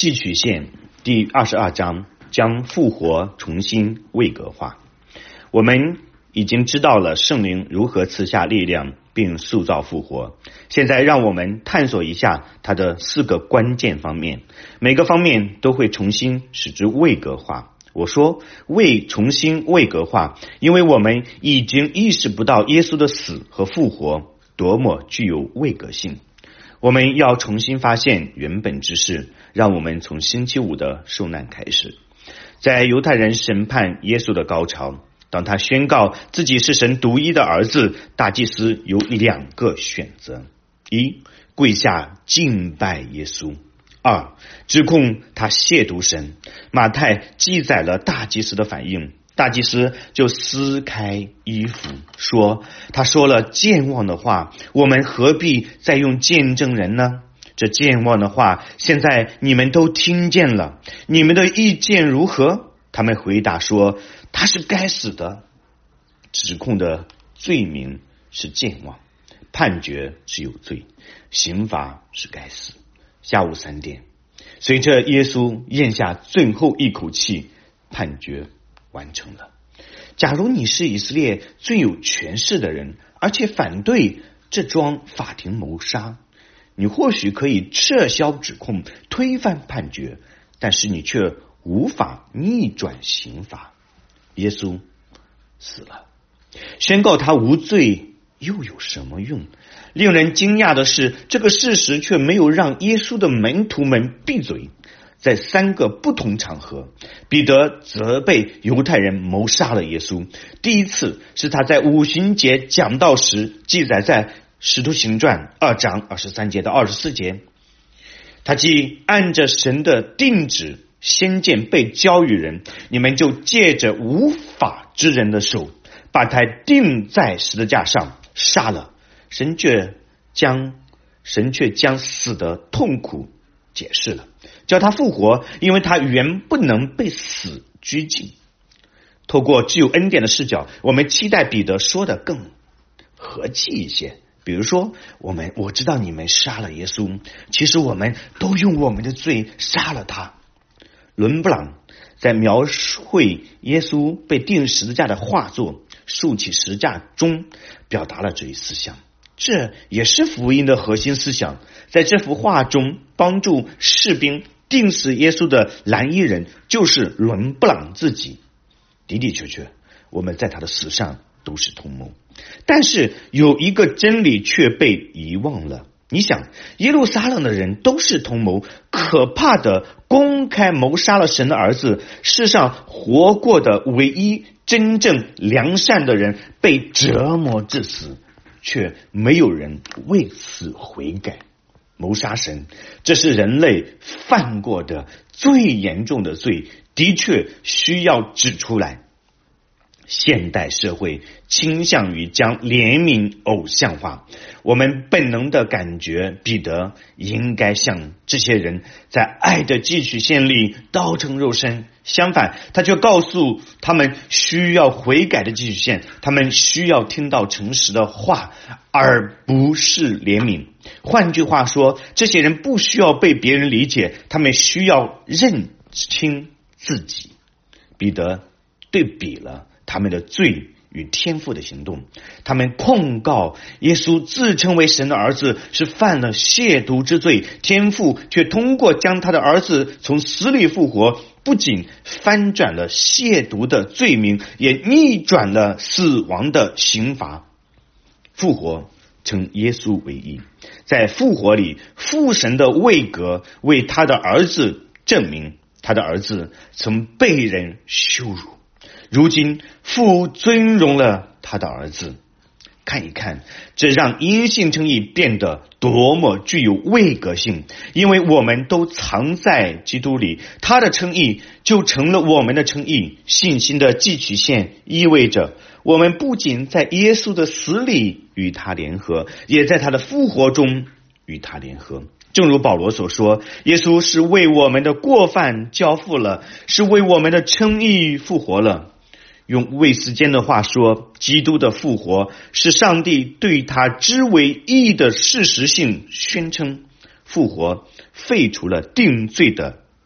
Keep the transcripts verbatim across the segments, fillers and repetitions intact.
记曲线第二十二章将复活重新位格化。我们已经知道了圣灵如何赐下力量并塑造复活，现在让我们探索一下它的四个关键方面，每个方面都会重新使之位格化。我说为重新位格化，因为我们已经意识不到耶稣的死和复活多么具有位格性。我们要重新发现原本之事，让我们从星期五的受难开始。在犹太人审判耶稣的高潮，当他宣告自己是神独一的儿子，大祭司有两个选择：一，跪下敬拜耶稣；二，指控他亵渎神。马太记载了大祭司的反应，大祭司就撕开衣服说，他说了健忘的话，我们何必再用见证人呢？这健忘的话现在你们都听见了，你们的意见如何？他们回答说，他是该死的。指控的罪名是健忘，判决是有罪，刑罚是该死。下午三点，随着耶稣咽下最后一口气，判决完成了。假如你是以色列最有权势的人，而且反对这桩法庭谋杀，你或许可以撤销指控，推翻判决，但是你却无法逆转刑罚。耶稣死了，宣告他无罪又有什么用？令人惊讶的是，这个事实却没有让耶稣的门徒们闭嘴。在三个不同场合，彼得责备犹太人谋杀了耶稣。第一次是他在五旬节讲道时，记载在使徒行传二章二十三节到二十四节。他既按着神的定旨先见被交与人，你们就借着无法之人的手把他钉在十字架上杀了。神却将神却将死的痛苦解释了，叫他复活，因为他原不能被死拘禁。透过具有恩典的视角，我们期待彼得说的更和气一些。比如说，我们我知道你们杀了耶稣，其实我们都用我们的罪杀了他。伦布朗在描绘耶稣被钉十字架的画作竖起十字架中表达了这一思想，这也是福音的核心思想。在这幅画中，帮助士兵钉死耶稣的蓝衣人就是伦布朗自己。的的确确，我们在他的死上都是同谋，但是有一个真理却被遗忘了。你想，耶路撒冷的人都是同谋，可怕的公开谋杀了神的儿子，世上活过的唯一真正良善的人被折磨致死，却没有人为此悔改。谋杀神，这是人类犯过的最严重的罪，的确需要指出来。现代社会倾向于将怜悯偶像化，我们本能的感觉彼得应该向这些人在爱的汲取线里道成肉身，相反他却告诉他们需要悔改的汲取线，他们需要听到诚实的话，而不是怜悯。换句话说，这些人不需要被别人理解，他们需要认清自己。彼得对比了他们的罪与天父的行动，他们控告耶稣自称为神的儿子是犯了亵渎之罪，天父却通过将他的儿子从死里复活，不仅翻转了亵渎的罪名，也逆转了死亡的刑罚。复活称耶稣为义，在复活里，父神的位格为他的儿子证明，他的儿子曾被人羞辱，如今父尊荣了他的儿子。看一看，这让因信称义变得多么具有位格性，因为我们都藏在基督里，他的称义就成了我们的称义。信心的汲取线意味着我们不仅在耶稣的死里与他联合，也在他的复活中与他联合。正如保罗所说，耶稣是为我们的过犯交付了，是为我们的称义复活了。用卫斯坚的话说，基督的复活是上帝对他之为义的事实性宣称，复活废除了定罪的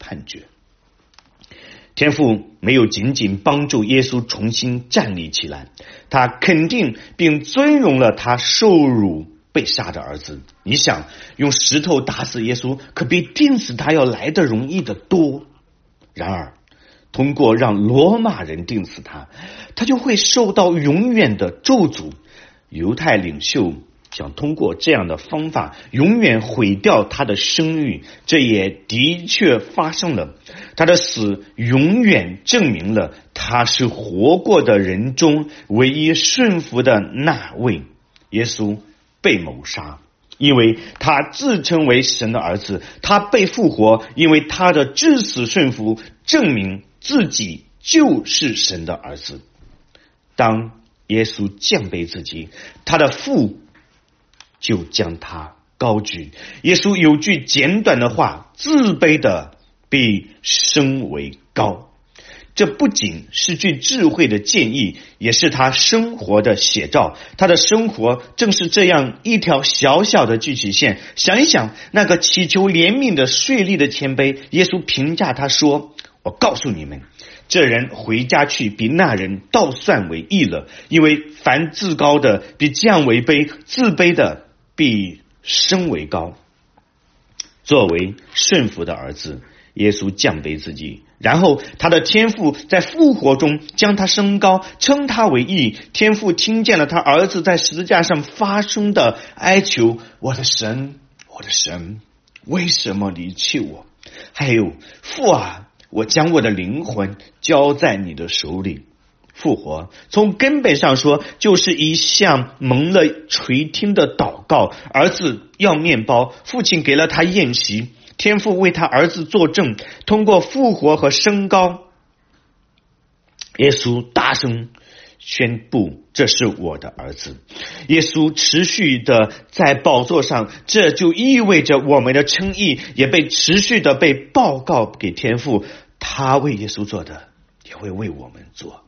判决。天父没有仅仅帮助耶稣重新站立起来，他肯定并尊荣了他受辱被杀的儿子。你想，用石头打死耶稣可比钉死他要来得容易得多。然而通过让罗马人钉死他，他就会受到永远的咒诅。犹太领袖想通过这样的方法永远毁掉他的声誉，这也的确发生了。他的死永远证明了他是活过的人中唯一顺服的那位。耶稣被谋杀，因为他自称为神的儿子；他被复活，因为他的至死顺服证明自己就是神的儿子。当耶稣降卑自己，他的父就将他高举。耶稣有句简短的话：自卑的必升为高。这不仅是句智慧的建议，也是他生活的写照。他的生活正是这样一条小小的具体线。想一想那个祈求怜悯的税吏的谦卑，耶稣评价他说：我告诉你们，这人回家去比那人倒算为义了，因为凡自高的比降为卑，自卑的必升为高。作为顺服的儿子，耶稣降卑自己，然后他的天父在复活中将他升高，称他为义。天父听见了他儿子在十字架上发生的哀求：我的神，我的神，为什么离弃我？还有，父啊，我将我的灵魂交在你的手里。复活从根本上说就是一项蒙了垂听的祷告。儿子要面包，父亲给了他宴席，天父为他儿子作证。通过复活和升高，耶稣大声宣布：这是我的儿子。耶稣持续的在宝座上，这就意味着我们的称义也被持续的被报告给天父。他为耶稣做的也会为我们做。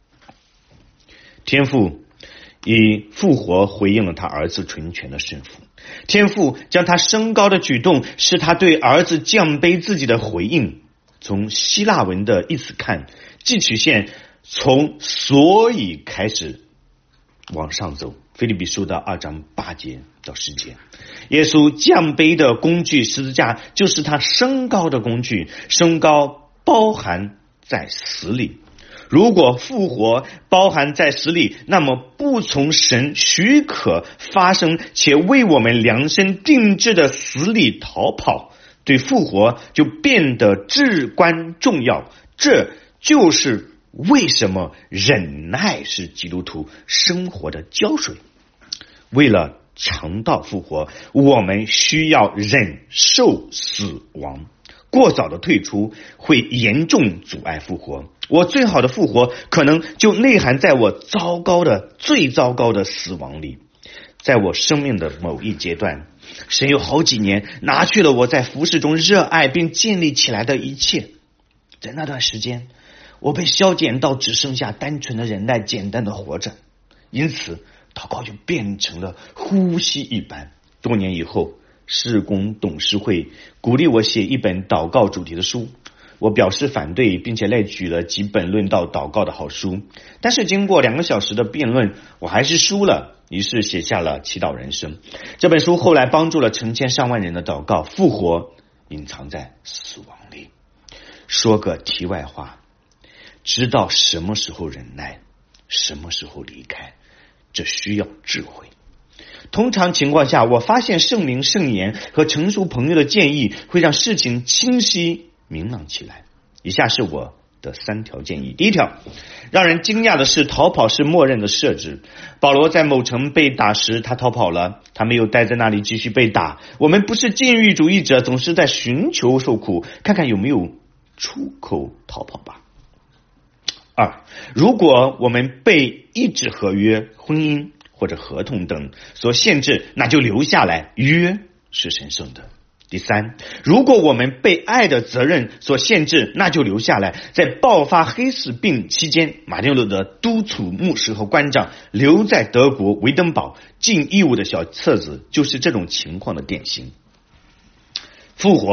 天父以复活回应了他儿子纯全的顺服。天父将他升高的举动是他对儿子降卑自己的回应。从希腊文的意思看，记曲线从所以开始往上走，腓立比书的二章八节到十节。耶稣降卑的工具十字架就是他升高的工具。升高包含在死里，如果复活包含在死里，那么不从神许可发生且为我们量身定制的死里逃跑，对复活就变得至关重要。这就是为什么忍耐是基督徒生活的胶水。为了尝到复活，我们需要忍受死亡。过早的退出会严重阻碍复活。我最好的复活可能就内涵在我糟糕的最糟糕的死亡里。在我生命的某一阶段，神有好几年拿去了我在服事中热爱并建立起来的一切。在那段时间，我被消减到只剩下单纯的忍耐，简单的活着。因此祷告就变成了呼吸一般。多年以后，事工董事会鼓励我写一本祷告主题的书，我表示反对，并且列举了几本论到祷告的好书。但是经过两个小时的辩论，我还是输了，于是写下了祈祷人生。这本书后来帮助了成千上万人的祷告。复活隐藏在死亡里。说个题外话，知道什么时候忍耐，什么时候离开，这需要智慧。通常情况下，我发现圣灵、圣言和成熟朋友的建议会让事情清晰明朗起来。以下是我的三条建议。第一条，让人惊讶的是，逃跑是默认的设置。保罗在某城被打时，他逃跑了，他没有待在那里继续被打。我们不是禁欲主义者，总是在寻求受苦，看看有没有出口逃跑吧。二，如果我们被一纸合约、婚姻或者合同等所限制，那就留下来，约是神圣的。第三，如果我们被爱的责任所限制，那就留下来。在爆发黑死病期间，马丁路德督促牧师和官长留在德国维登堡尽义务的小册子就是这种情况的典型。复活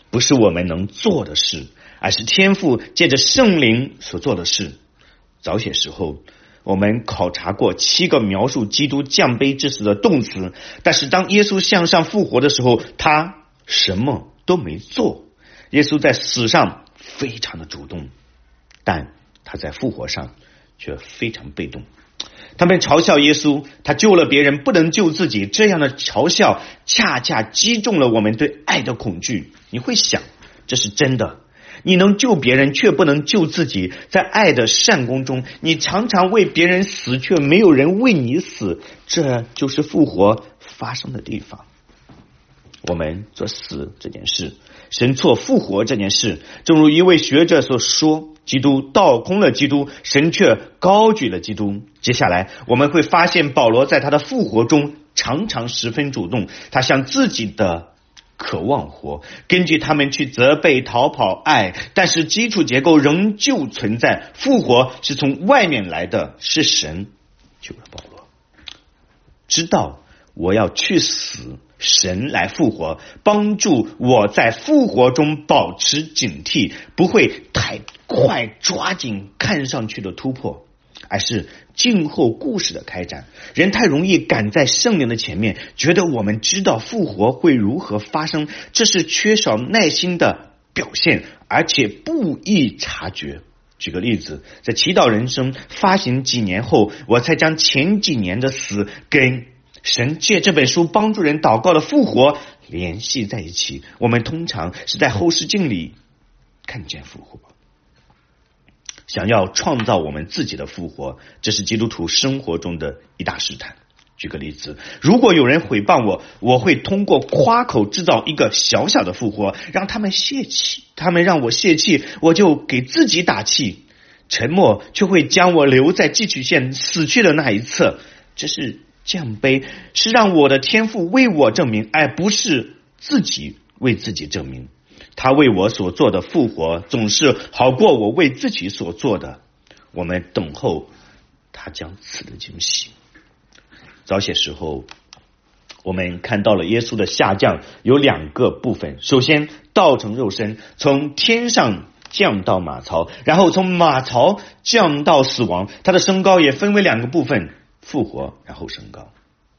不是我们能做的事，而是天父借着圣灵所做的事。早些时候我们考察过七个描述基督降卑之死的动词，但是当耶稣向上复活的时候，他什么都没做。耶稣在死上非常的主动，但他在复活上却非常被动。他们嘲笑耶稣，他救了别人不能救自己，这样的嘲笑恰恰击中了我们对爱的恐惧。你会想，这是真的，你能救别人却不能救自己，在爱的善功中，你常常为别人死却没有人为你死，这就是复活发生的地方。我们做死这件事，神做复活这件事，正如一位学者所说，基督倒空了基督，神却高举了基督。接下来我们会发现保罗在他的复活中常常十分主动，他向自己的渴望活，根据他们去责备逃跑爱，但是基础结构仍旧存在。复活是从外面来的，是神救了保罗，知道我要去死，神来复活，帮助我在复活中保持警惕，不会太快抓紧看上去的突破，而是静候故事的开展。人太容易赶在圣灵的前面，觉得我们知道复活会如何发生，这是缺少耐心的表现，而且不易察觉。举个例子，在祈祷人生发行几年后，我才将前几年的死跟神借这本书帮助人祷告的复活联系在一起。我们通常是在后视镜里看见复活，想要创造我们自己的复活，这是基督徒生活中的一大试探。举个例子，如果有人诽谤我，我会通过夸口制造一个小小的复活，让他们泄气，他们让我泄气，我就给自己打气。沉默却会将我留在记曲线死去的那一侧。这是降卑，是让我的天父为我证明，而不是自己为自己证明。他为我所做的复活总是好过我为自己所做的。我们等候他将赐的惊喜。早些时候我们看到了耶稣的下降有两个部分，首先道成肉身，从天上降到马槽，然后从马槽降到死亡。他的升高也分为两个部分，复活然后升高。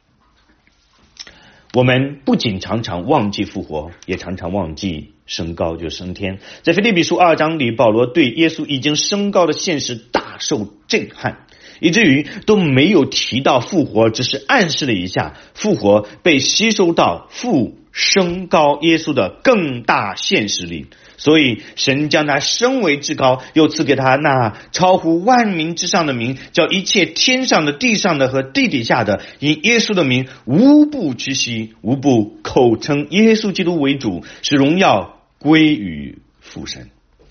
我们不仅常常忘记复活，也常常忘记升高，就升天。在腓立比书二章里，保罗对耶稣已经升高的现实大受震撼，以至于都没有提到复活，只是暗示了一下复活被吸收到复升高耶稣的更大现实里。所以神将他升为至高，又赐给他那超乎万名之上的名，叫一切天上的地上的和地底下的因耶稣的名无不屈膝，无不口称耶稣基督为主，使荣耀归于父神。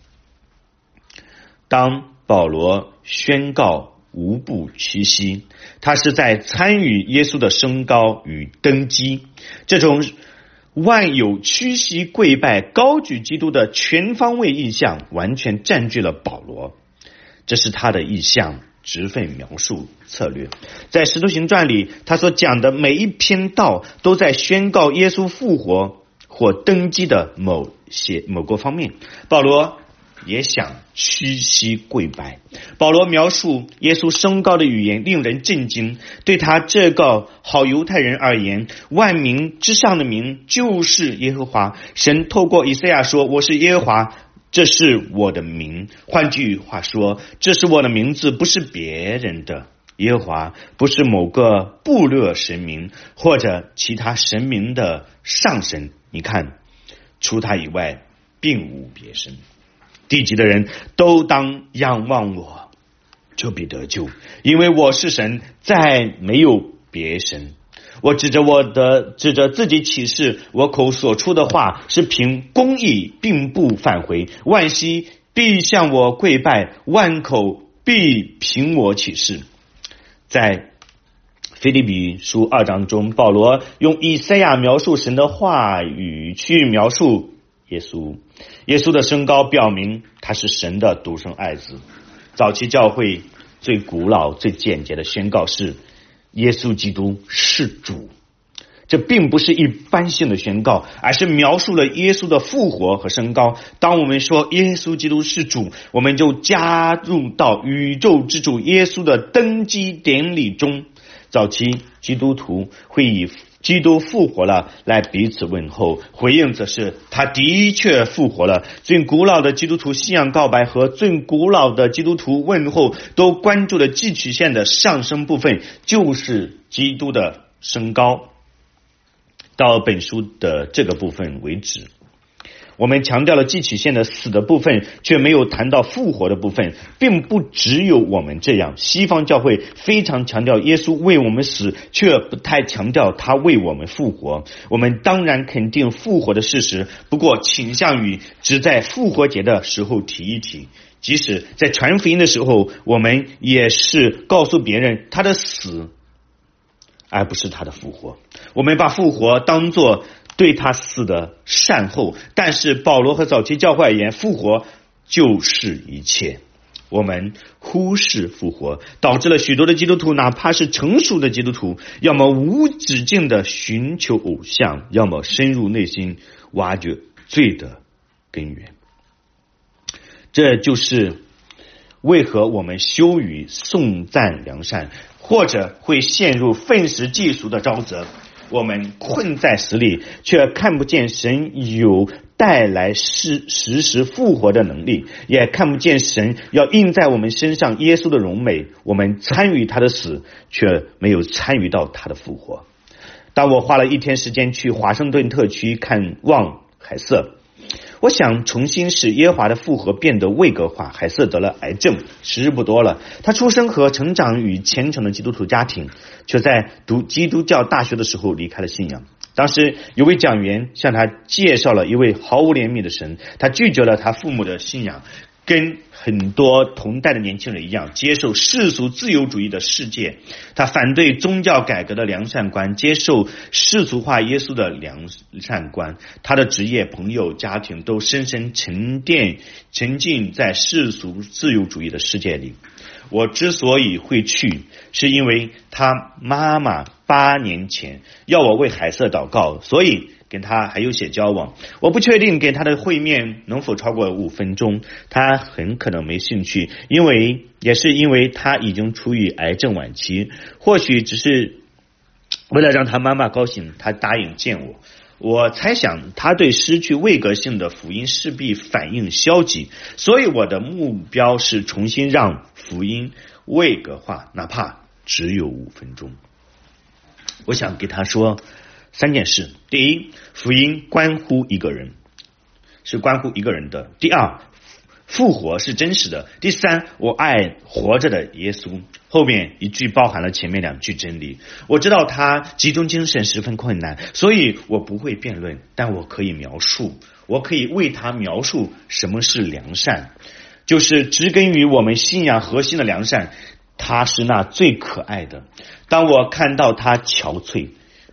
当保罗宣告无不屈膝，他是在参与耶稣的升高与登基。这种万有屈膝跪拜高举基督的全方位意象完全占据了保罗，这是他的意象直分描述策略。在使徒行传里，他所讲的每一篇道都在宣告耶稣复活或登基的某些某个方面。保罗也想屈膝跪拜。保罗描述耶稣升高的语言令人震惊，对他这个好犹太人而言，万名之上的名就是耶和华。神透过以赛亚说，我是耶和华，这是我的名。换句话说，这是我的名字，不是别人的。耶和华不是某个部落神明或者其他神明的上神，你看，除他以外并无别神。地级的人都当仰望我，就必得救，因为我是神，再没有别神。我指着我的指着自己起誓，我口所出的话是凭公义，并不返回。万膝必向我跪拜，万口必凭我起誓。在腓立比书二章中，保罗用以赛亚描述神的话语去描述耶稣。耶稣的升高表明他是神的独生爱子。早期教会最古老最简洁的宣告是耶稣基督是主， 这并不是一般性的宣告，而是描述了耶稣的复活和升高。当我们说耶稣基督是主，我们就加入到宇宙之主耶稣的登基典礼中。早期基督徒会以基督复活了来彼此问候，回应则是他的确复活了。最古老的基督徒信仰告白和最古老的基督徒问候都关注了记曲线的上升部分，就是基督的升高。到本书的这个部分为止，我们强调了记曲线的死的部分，却没有谈到复活的部分。并不只有我们这样，西方教会非常强调耶稣为我们死，却不太强调他为我们复活。我们当然肯定复活的事实，不过倾向于只在复活节的时候提一提。即使在传福音的时候，我们也是告诉别人他的死，而不是他的复活。我们把复活当作对他死的善后，但是保罗和早期教会而言，复活就是一切。我们忽视复活，导致了许多的基督徒，哪怕是成熟的基督徒，要么无止境的寻求偶像，要么深入内心挖掘罪的根源。这就是为何我们羞于颂赞良善，或者会陷入愤世嫉俗的沼泽。我们困在死里，却看不见神有带来实实时复活的能力，也看不见神要印在我们身上耶稣的荣美。我们参与他的死，却没有参与到他的复活。当我花了一天时间去华盛顿特区看望海瑟，我想重新使耶和华的复活变得位格化。海瑟得了癌症，时日不多了。他出生和成长于虔诚的基督徒家庭，却在读基督教大学的时候离开了信仰。当时有位讲员向他介绍了一位毫无怜悯的神，他拒绝了他父母的信仰，跟很多同代的年轻人一样，接受世俗自由主义的世界。他反对宗教改革的良善观，接受世俗化耶稣的良善观。他的职业、朋友、家庭都深深沉淀沉浸在世俗自由主义的世界里。我之所以会去，是因为他妈妈八年前要我为海瑟祷告，所以跟他还有些交往。我不确定跟他的会面能否超过五分钟，他很可能没兴趣，因为也是因为他已经处于癌症晚期。或许只是为了让他妈妈高兴，他答应见我。我猜想他对失去位格性的福音势必反应消极，所以我的目标是重新让福音位格化，哪怕只有五分钟。我想给他说三件事：第一，福音关乎一个人，是关乎一个人的；第二，复活是真实的；第三，我爱活着的耶稣。后面一句包含了前面两句真理。我知道他集中精神十分困难，所以我不会辩论，但我可以描述，我可以为他描述什么是良善，就是植根于我们信仰核心的良善。他是那最可爱的。当我看到他憔悴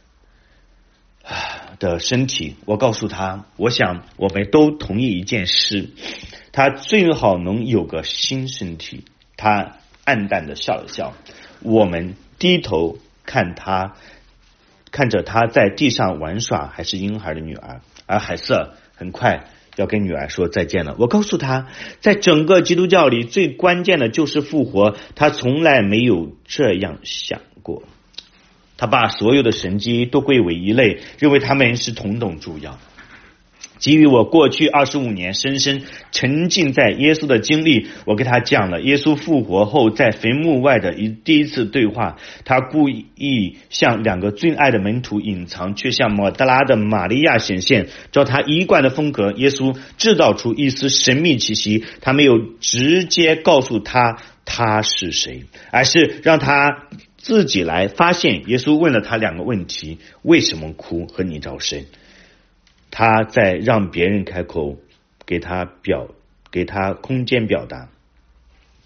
的身体，我告诉他，我想我们都同意一件事，他最好能有个新身体。他暗淡的笑了笑。我们低头看他，看着他在地上玩耍还是婴孩的女儿，而海瑟很快要跟女儿说再见了。我告诉他，在整个基督教里最关键的就是复活，他从来没有这样想过。他把所有的神迹都归为一类，认为他们是同等重要。基于我过去二十五年深深沉浸在耶稣的经历，我给他讲了耶稣复活后在坟墓外的一第一次对话。他故意向两个最爱的门徒隐藏，却向抹大拉的玛利亚显现。照他一贯的风格，耶稣制造出一丝神秘气息。他没有直接告诉他他是谁，而是让他自己来发现。耶稣问了他两个问题：为什么哭和你找谁？他在让别人开口，给他表给他空间表达。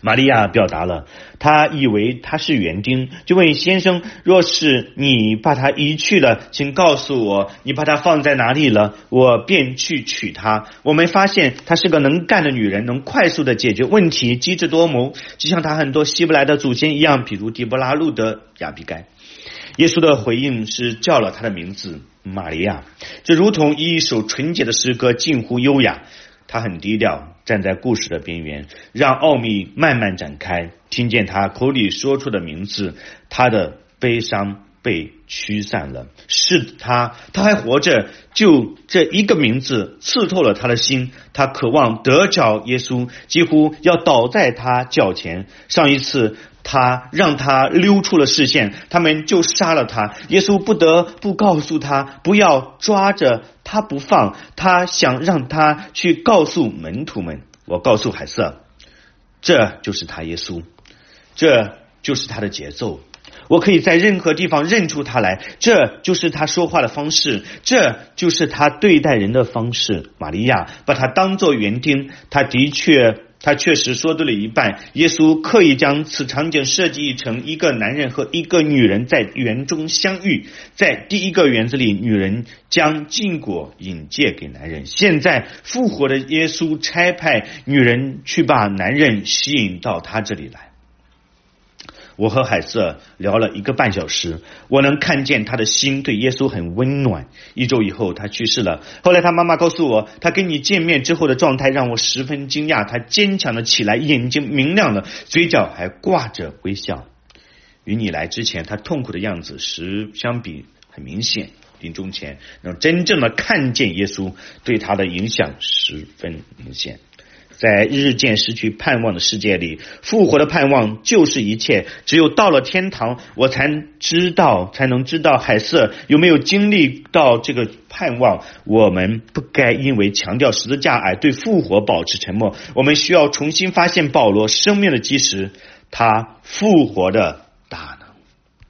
玛利亚表达了她以为他是园丁，就问先生，若是你把他移去了，请告诉我你把他放在哪里了，我便去取他。我们发现她是个能干的女人，能快速的解决问题，机智多谋，就像她很多希伯来的祖先一样，比如底波拉、路德、亚比该。耶稣的回应是叫了她的名字玛利亚，这如同一首纯洁的诗歌，近乎优雅。他很低调，站在故事的边缘，让奥秘慢慢展开。听见他口里说出的名字，他的悲伤被驱散了。是他，他还活着，就这一个名字刺透了他的心。他渴望得着耶稣，几乎要倒在他脚前。上一次他让他溜出了视线，他们就杀了他。耶稣不得不告诉他不要抓着他不放，他想让他去告诉门徒们。我告诉海瑟，这就是他耶稣，这就是他的节奏，我可以在任何地方认出他来，这就是他说话的方式，这就是他对待人的方式。玛利亚把他当作园丁，他的确他确实说对了一半。耶稣刻意将此场景设计成一个男人和一个女人在园中相遇。在第一个园子里，女人将禁果引介给男人，现在复活的耶稣差派女人去把男人吸引到他这里来。我和海瑟聊了一个半小时，我能看见他的心对耶稣很温暖。一周以后他去世了，后来他妈妈告诉我，他跟你见面之后的状态让我十分惊讶，他坚强的起来，眼睛明亮了，嘴角还挂着微笑。与你来之前他痛苦的样子时相比很明显，临终前能真正的看见耶稣对他的影响十分明显。在日渐失去盼望的世界里，复活的盼望就是一切。只有到了天堂，我才知道才能知道海瑟有没有经历到这个盼望。我们不该因为强调十字架而对复活保持沉默，我们需要重新发现保罗生命的基石，他复活的大能。